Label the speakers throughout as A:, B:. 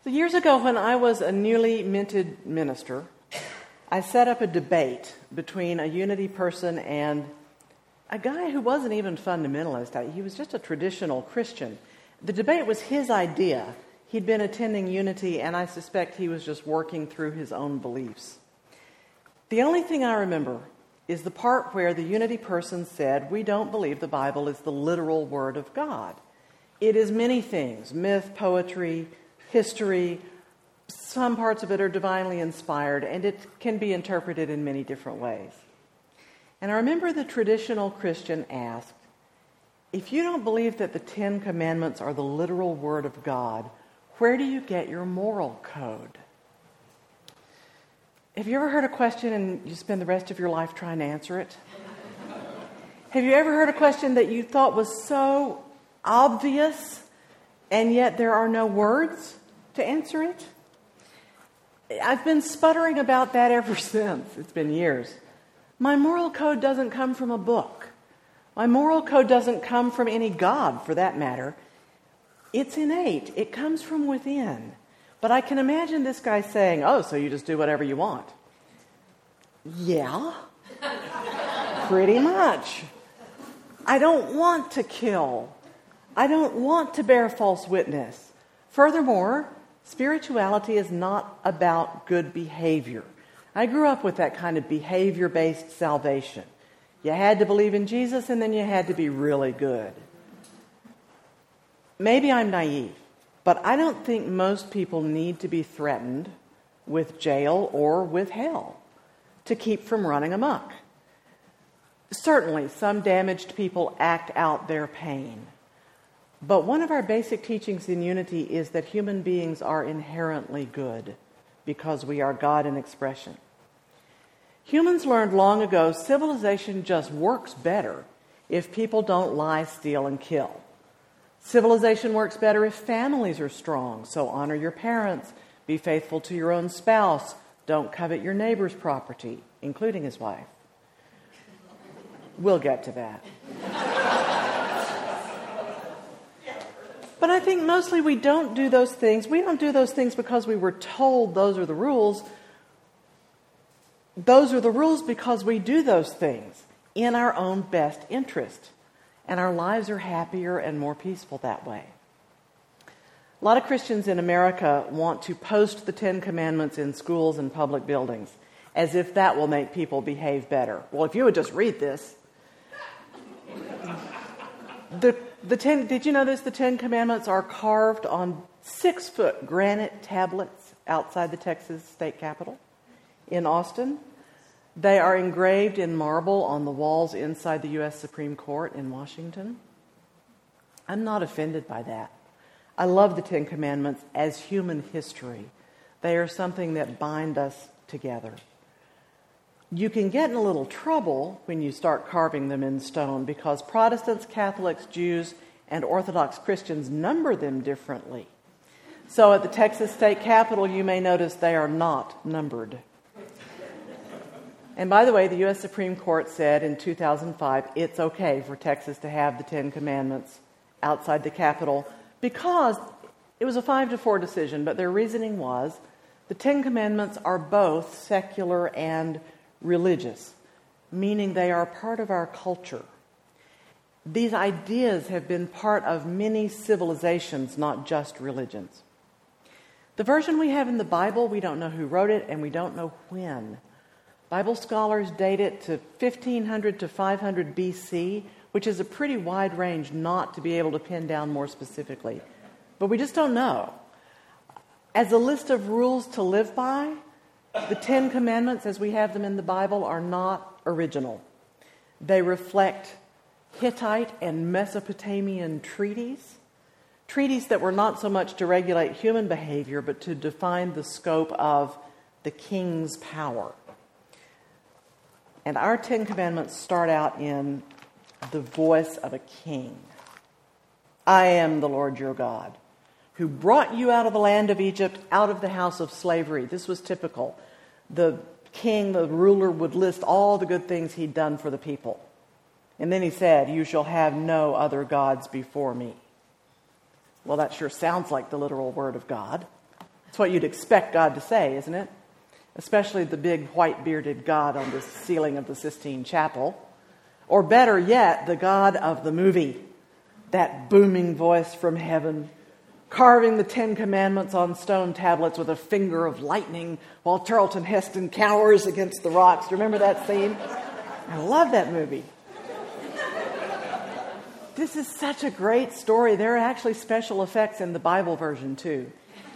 A: So years ago, when I was a newly minted minister, I set up a debate between a Unity person and a guy who wasn't even fundamentalist. He was just a traditional Christian. The debate was his idea. He'd been attending Unity, and I suspect he was just working through his own beliefs. The only thing I remember is the part where the Unity person said, "We don't believe the Bible is the literal Word of God. It is many things, myth, poetry, history. Some parts of it are divinely inspired, and it can be interpreted in many different ways." And I remember the traditional Christian asked, "If you don't believe that the Ten Commandments are the literal Word of God, where do you get your moral code?" Have you ever heard a question and you spend the rest of your life trying to answer it? Have you ever heard a question that you thought was so obvious and yet there are no words to answer it? I've been sputtering about that ever since. It's been years. My moral code doesn't come from a book. My moral code doesn't come from any God, for that matter. It's innate. It comes from within. But I can imagine this guy saying, "Oh, so you just do whatever you want." Yeah, pretty much. I don't want to kill. I don't want to bear false witness. Furthermore, spirituality is not about good behavior. I grew up with that kind of behavior-based salvation. You had to believe in Jesus, and then you had to be really good. Maybe I'm naive, but I don't think most people need to be threatened with jail or with hell to keep from running amok. Certainly, some damaged people act out their pain. But one of our basic teachings in Unity is that human beings are inherently good because we are God in expression. Humans learned long ago civilization just works better if people don't lie, steal, and kill. Civilization works better if families are strong, so honor your parents, be faithful to your own spouse, don't covet your neighbor's property, including his wife. We'll get to that. But I think mostly we don't do those things. We don't do those things because we were told those are the rules. Those are the rules because we do those things in our own best interest. And our lives are happier and more peaceful that way. A lot of Christians in America want to post the Ten Commandments in schools and public buildings, as if that will make people behave better. Well, if you would just read this. Did you notice the Ten Commandments are carved on 6-foot granite tablets outside the Texas state capitol in Austin? They are engraved in marble on the walls inside the U.S. Supreme Court in Washington. I'm not offended by that. I love the Ten Commandments as human history. They are something that bind us together. You can get in a little trouble when you start carving them in stone because Protestants, Catholics, Jews, and Orthodox Christians number them differently. So at the Texas state capitol, you may notice they are not numbered. And by the way, the U.S. Supreme Court said in 2005 it's okay for Texas to have the Ten Commandments outside the Capitol because it was a 5-4 decision, but their reasoning was the Ten Commandments are both secular and religious, meaning they are part of our culture. These ideas have been part of many civilizations, not just religions. The version we have in the Bible, we don't know who wrote it, and we don't know when. Bible scholars date it to 1500 to 500 BC, which is a pretty wide range not to be able to pin down more specifically. But we just don't know. As a list of rules to live by, the Ten Commandments, as we have them in the Bible, are not original. They reflect Hittite and Mesopotamian treaties that were not so much to regulate human behavior, but to define the scope of the king's power. And our Ten Commandments start out in the voice of a king. I am the Lord your God, who brought you out of the land of Egypt, out of the house of slavery. This was typical. The king, the ruler, would list all the good things he'd done for the people. And then he said, you shall have no other gods before me. Well, that sure sounds like the literal word of God. It's what you'd expect God to say, isn't it? Especially the big white-bearded God on the ceiling of the Sistine Chapel. Or better yet, the God of the movie. That booming voice from heaven, carving the Ten Commandments on stone tablets with a finger of lightning while Charlton Heston cowers against the rocks. Do you remember that scene? I love that movie. This is such a great story. There are actually special effects in the Bible version, too.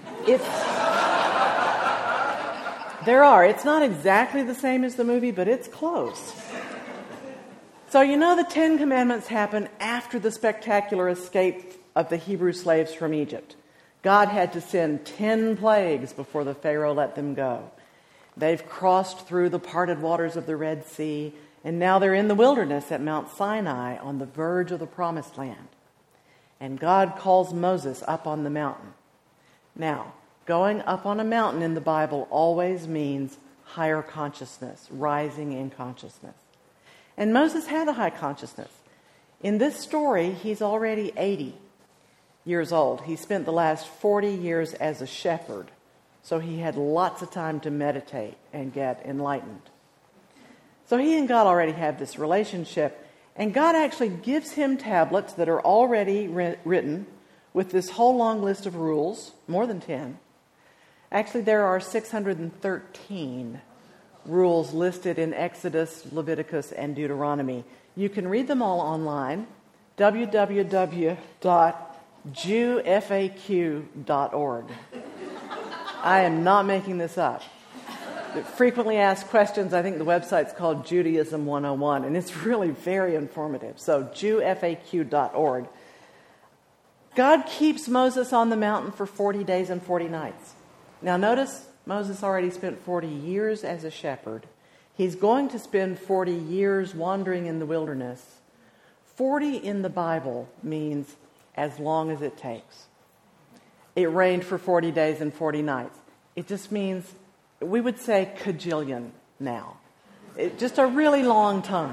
A: There are. It's not exactly the same as the movie, but it's close. So you know the Ten Commandments happen after the spectacular escape of the Hebrew slaves from Egypt. God had to send 10 plagues before the Pharaoh let them go. They've crossed through the parted waters of the Red Sea, and now they're in the wilderness at Mount Sinai on the verge of the Promised Land. And God calls Moses up on the mountain. Now, going up on a mountain in the Bible always means higher consciousness, rising in consciousness. And Moses had a high consciousness. In this story, he's already 80 years old. He spent the last 40 years as a shepherd, so he had lots of time to meditate and get enlightened. So he and God already have this relationship, and God actually gives him tablets that are already written with this whole long list of rules, more than 10. Actually, there are 613 rules listed in Exodus, Leviticus, and Deuteronomy. You can read them all online, www.jewfaq.org. I am not making this up. Frequently asked questions, I think the website's called Judaism 101, and it's really very informative. So, jewfaq.org. God keeps Moses on the mountain for 40 days and 40 nights. Now notice, Moses already spent 40 years as a shepherd. He's going to spend 40 years wandering in the wilderness. 40 in the Bible means as long as it takes. It rained for 40 days and 40 nights. It just means, we would say cajillion now. Just a really long time.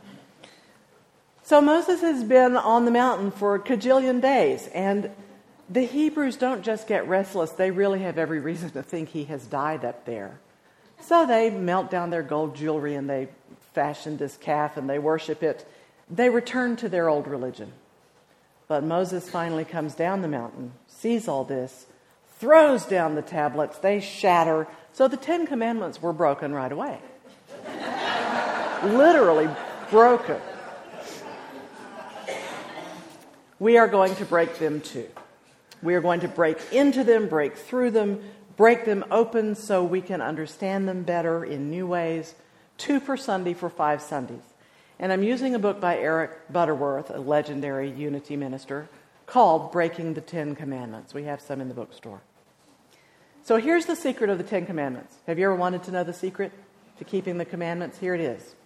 A: So Moses has been on the mountain for a cajillion days, and the Hebrews don't just get restless, they really have every reason to think he has died up there. So they melt down their gold jewelry and they fashion this calf and they worship it. They return to their old religion. But Moses finally comes down the mountain, sees all this, throws down the tablets, they shatter. So the 10 Commandments were broken right away. Literally broken. We are going to break them too. We are going to break into them, break through them, break them open so we can understand them better in new ways. 2 per Sunday for 5 Sundays. And I'm using a book by Eric Butterworth, a legendary Unity minister, called Breaking the 10 Commandments. We have some in the bookstore. So here's the secret of the 10 Commandments. Have you ever wanted to know the secret to keeping the commandments? Here it is.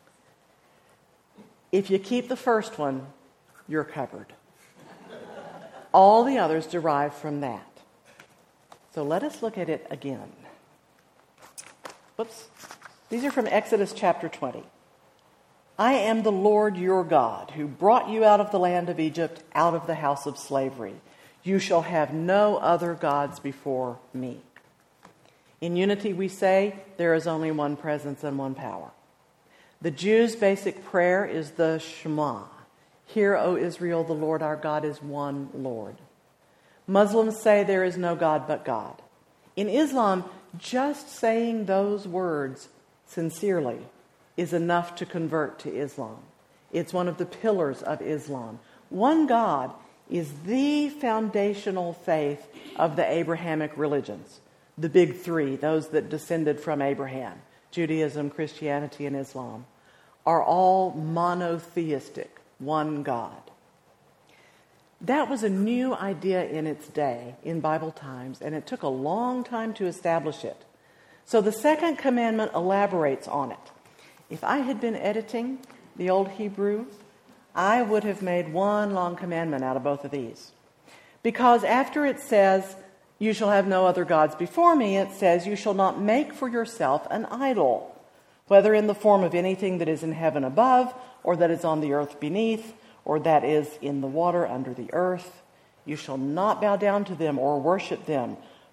A: If you keep the first one, you're covered. All the others derive from that. So let us look at it again. Whoops. These are from Exodus chapter 20. I am the Lord your God, who brought you out of the land of Egypt, out of the house of slavery. You shall have no other gods before me. In Unity we say there is only one presence and one power. The Jews' basic prayer is the Shema. Hear, O Israel, the Lord our God is one Lord. Muslims say there is no God but God. In Islam, just saying those words sincerely is enough to convert to Islam. It's one of the pillars of Islam. One God is the foundational faith of the Abrahamic religions. The big three, those that descended from Abraham, Judaism, Christianity, and Islam, are all monotheistic. One God. That was a new idea in its day, in Bible times, and it took a long time to establish it. So the second commandment elaborates on it. If I had been editing the Old Hebrew, I would have made one long commandment out of both of these. Because after it says, you shall have no other gods before me, it says, you shall not make for yourself an idol, whether in the form of anything that is in heaven above, or that is on the earth beneath, or that is in the water under the earth. You shall not bow down to them or worship them,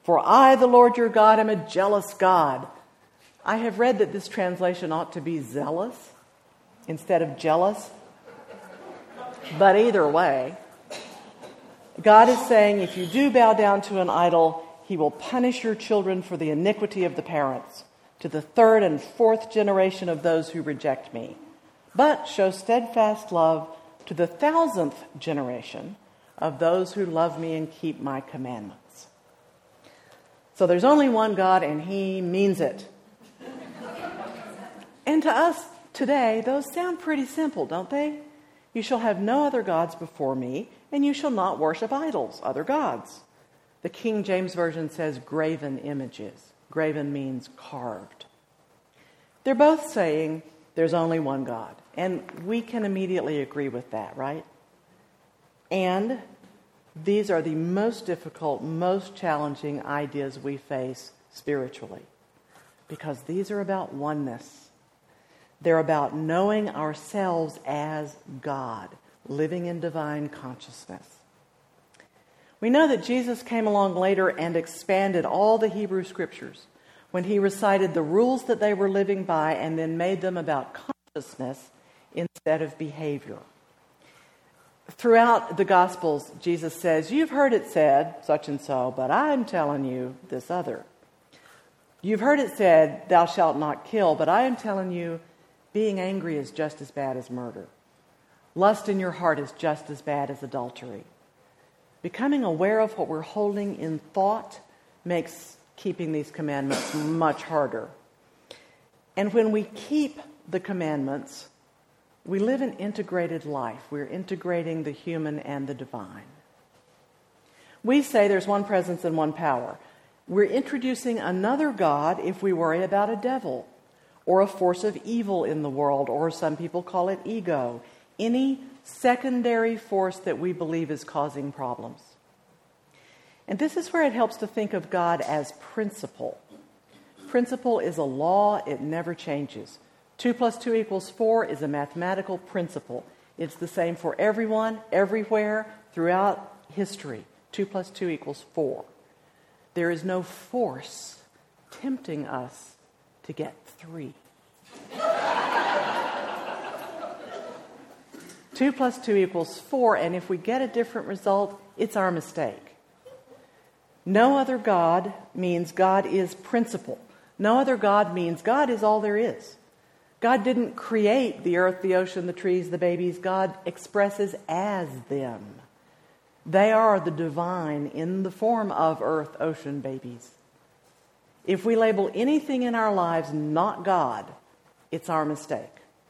A: For I, the Lord your God, am a jealous God. I have read that this translation ought to be zealous instead of jealous. But either way, God is saying if you do bow down to an idol, he will punish your children for the iniquity of the parents, to the third and fourth generation of those who reject me, but show steadfast love to the 1,000th generation of those who love me and keep my commandments. So there's only one God, and he means it. And to us today, those sound pretty simple, don't they? You shall have no other gods before me, and you shall not worship idols, other gods. The King James Version says graven images. Graven means carved. They're both saying there's only one God. And we can immediately agree with that, right? And these are the most difficult, most challenging ideas we face spiritually. Because these are about oneness. They're about knowing ourselves as God, living in divine consciousness. We know that Jesus came along later and expanded all the Hebrew Scriptures when he recited the rules that they were living by and then made them about consciousness instead of behavior. Throughout the Gospels, Jesus says, you've heard it said, such and so, but I'm telling you this other. You've heard it said, thou shalt not kill, but I am telling you, being angry is just as bad as murder. Lust in your heart is just as bad as adultery. Becoming aware of what we're holding in thought makes keeping these commandments much harder. And when we keep the commandments, we live an integrated life. We're integrating the human and the divine. We say there's one presence and one power. We're introducing another God if we worry about a devil or a force of evil in the world, or some people call it ego. Any secondary force that we believe is causing problems. And this is where it helps to think of God as principle. Principle is a law, it never changes. 2 + 2 = 4 is a mathematical principle. It's the same for everyone, everywhere, throughout history. 2 + 2 = 4. There is no force tempting us to get 3. 2 + 2 = 4, and if we get a different result, it's our mistake. No other God means God is principle. No other God means God is all there is. God didn't create the earth, the ocean, the trees, the babies. God expresses as them. They are the divine in the form of earth, ocean, babies. If we label anything in our lives not God, it's our mistake.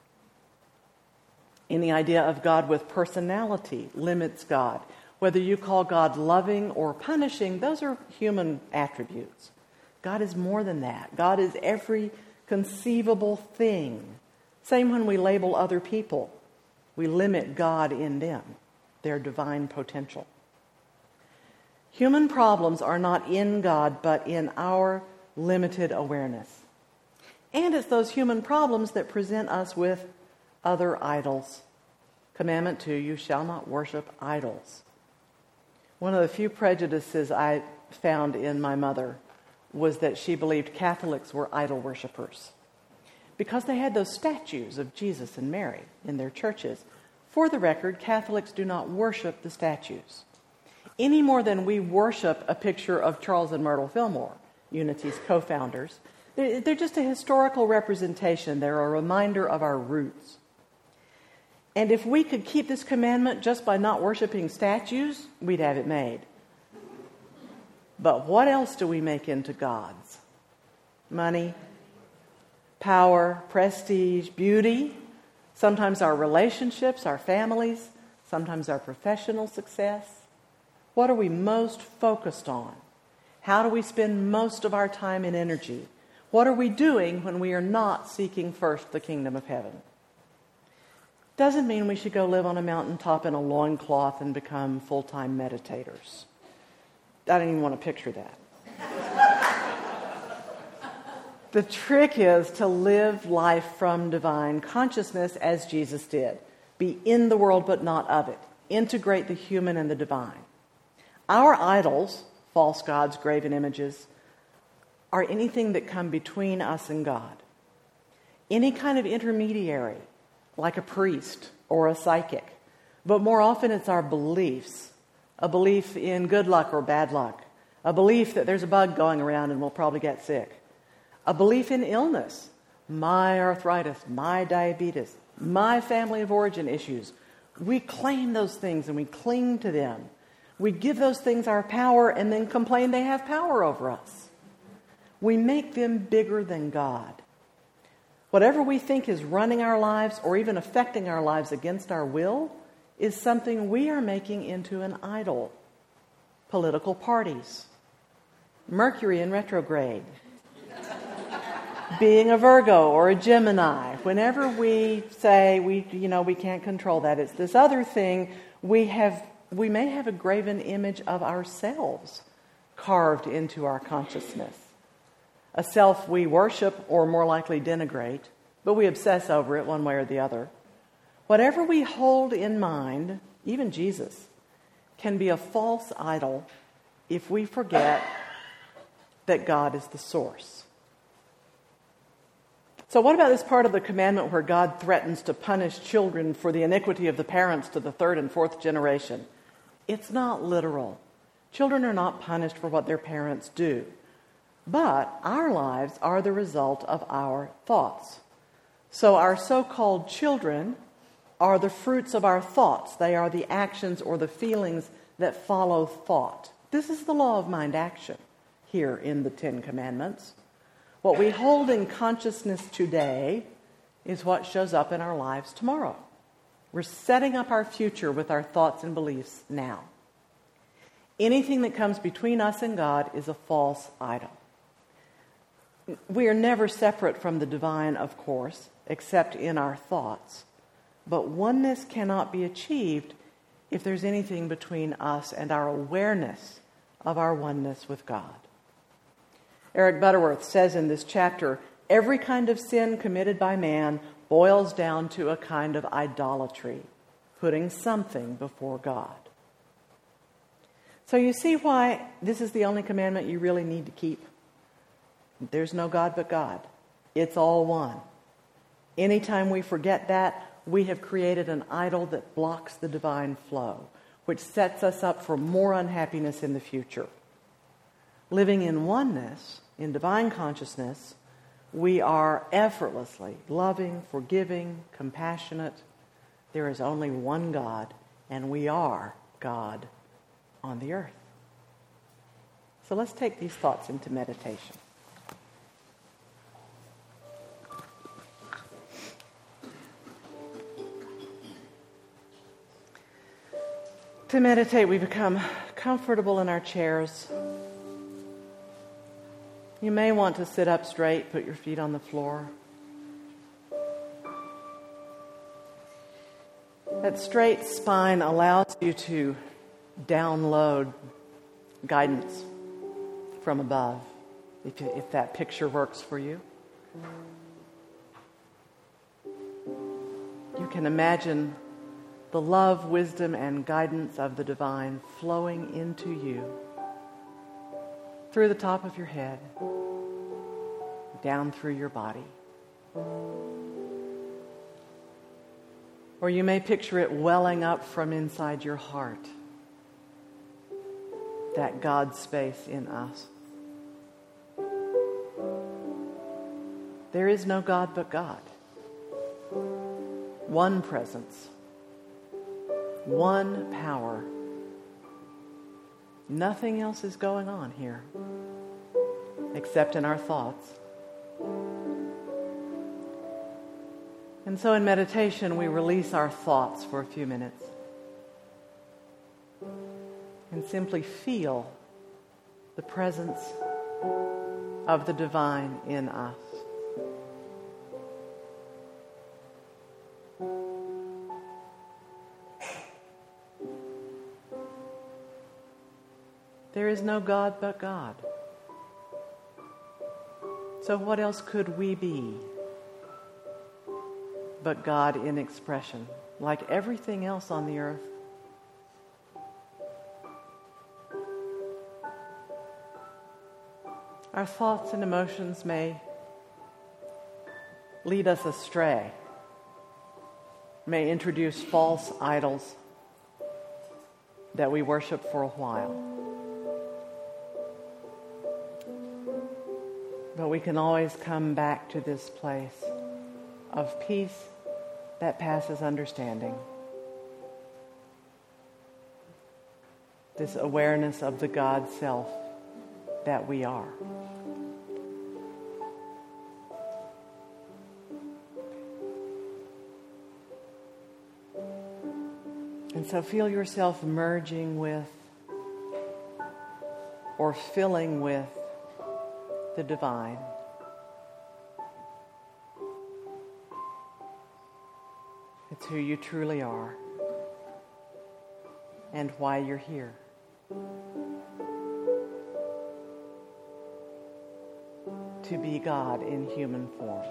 A: Any idea of God with personality limits God. Whether you call God loving or punishing, those are human attributes. God is more than that. God is every conceivable thing. Same when we label other people. We limit God in them, their divine potential. Human problems are not in God, but in our limited awareness. And it's those human problems that present us with other idols. Commandment 2, you shall not worship idols. One of the few prejudices I found in my mother was that she believed Catholics were idol worshipers because they had those statues of Jesus and Mary in their churches. For the record, Catholics do not worship the statues any more than we worship a picture of Charles and Myrtle Fillmore, Unity's co-founders. They're just a historical representation. They're a reminder of our roots. And if we could keep this commandment just by not worshiping statues, we'd have it made. But what else do we make into gods? Money, power, prestige, beauty, sometimes our relationships, our families, sometimes our professional success. What are we most focused on? How do we spend most of our time and energy? What are we doing when we are not seeking first the kingdom of heaven? Doesn't mean we should go live on a mountaintop in a loincloth and become full-time meditators. I don't even want to picture that. The trick is to live life from divine consciousness as Jesus did. Be in the world but not of it. Integrate the human and the divine. Our idols false gods, graven images, are anything that come between us and God. Any kind of intermediary, like a priest or a psychic. But more often it's our beliefs. A belief in good luck or bad luck. A belief that there's a bug going around and we'll probably get sick. A belief in illness. My arthritis, my diabetes, my family of origin issues. We claim those things and we cling to them. We give those things our power and then complain they have power over us. We make them bigger than God. Whatever we think is running our lives or even affecting our lives against our will is something we are making into an idol. Political parties. Mercury in retrograde. Being a Virgo or a Gemini. Whenever we say we can't control that, it's this other thing, we may have a graven image of ourselves carved into our consciousness. A self we worship or more likely denigrate, but we obsess over it one way or the other. Whatever we hold in mind, even Jesus, can be a false idol if we forget that God is the source. So what about this part of the commandment where God threatens to punish children for the iniquity of the parents to the third and fourth generation? It's not literal. Children are not punished for what their parents do. But our lives are the result of our thoughts. So our so-called children are the fruits of our thoughts. They are the actions or the feelings that follow thought. This is the law of mind action here in the Ten Commandments. What we hold in consciousness today is what shows up in our lives tomorrow. We're setting up our future with our thoughts and beliefs now. Anything that comes between us and God is a false idol. We are never separate from the divine, of course, except in our thoughts. But oneness cannot be achieved if there's anything between us and our awareness of our oneness with God. Eric Butterworth says in this chapter, every kind of sin committed by man boils down to a kind of idolatry, putting something before God. So you see why this is the only commandment you really need to keep. There's no God but God. It's all one. Anytime we forget that, we have created an idol that blocks the divine flow, which sets us up for more unhappiness in the future. Living in oneness, in divine consciousness, we are effortlessly loving, forgiving, compassionate. There is only one God, and we are God on the earth. So let's take these thoughts into meditation. To meditate, we become comfortable in our chairs. You may want to sit up straight, put your feet on the floor. That straight spine allows you to download guidance from above, if that picture works for you. You can imagine the love, wisdom, and guidance of the divine flowing into you through the top of your head, down through your body. Or you may picture it welling up from inside your heart, that God space in us. There is no God but God. One presence. One power. Nothing else is going on here except in our thoughts. And so in meditation, we release our thoughts for a few minutes and simply feel the presence of the divine in us. There is no God but God. So what else could we be but God in expression, like everything else on the earth? Our thoughts and emotions may lead us astray, may introduce false idols that we worship for a while. But we can always come back to this place of peace that passes understanding. This awareness of the God self that we are. And so feel yourself merging with or filling with the divine. It's who you truly are and why you're here. To be God in human form.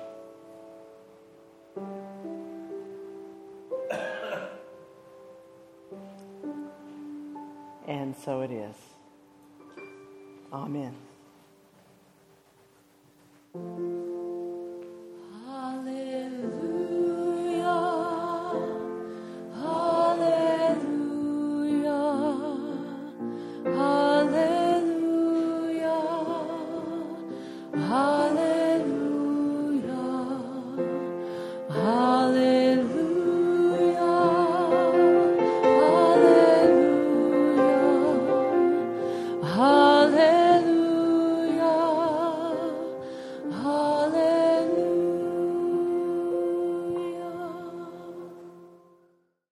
A: And so it is. Amen.